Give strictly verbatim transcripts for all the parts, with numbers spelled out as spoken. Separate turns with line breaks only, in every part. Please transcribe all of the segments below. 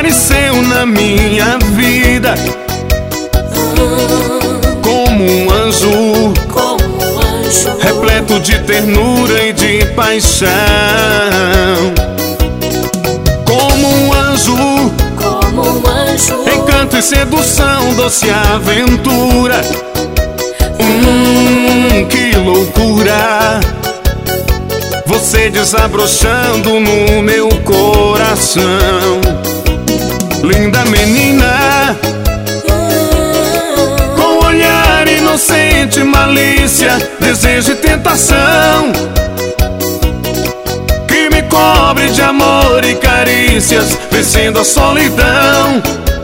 apareceu na minha vida como um anjo, repleto de ternura e de paixão. Como um anjo, encanto e sedução, doce aventura. Hum, que loucura! Você desabrochando no meu coração. Linda menina, com olhar inocente, malícia, desejo e tentação, que me cobre de amor e carícias, vencendo a solidão.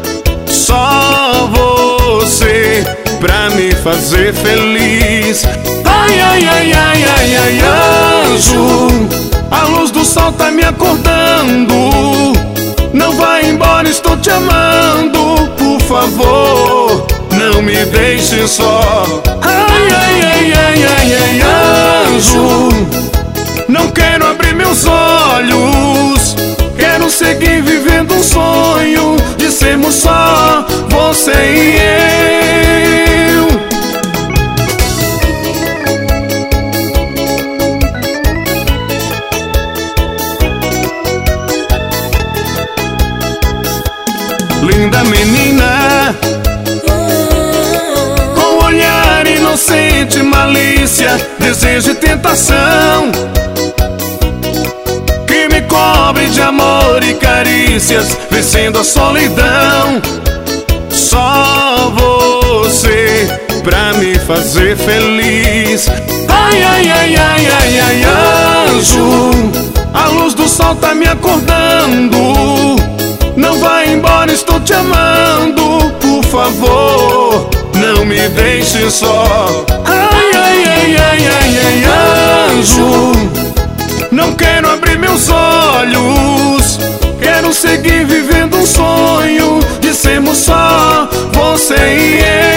Só você pra me fazer feliz. Ai, ai, ai, ai, ai, ai, anjo, a luz do sol tá me acordando. Não vai embora, estou te amando. Por favor, não me deixe só. Ai, ai, ai, ai, ai, ai, anjo, não quero abrir meus olhos. Quero seguir vivendo um sonho de sermos só você e eu. Linda menina, com olhar inocente, malícia, desejo e tentação, que me cobre de amor e carícias, vencendo a solidão. Só você pra me fazer feliz. Ai, ai, ai, ai, ai, ai, anjo, a luz do sol tá me acordando. Não vai embora, estou te amando. Por favor, não me deixe só. Ai, ai, ai, ai, ai, ai, anjo, não quero abrir meus olhos. Quero seguir vivendo um sonho de sermos só você e eu.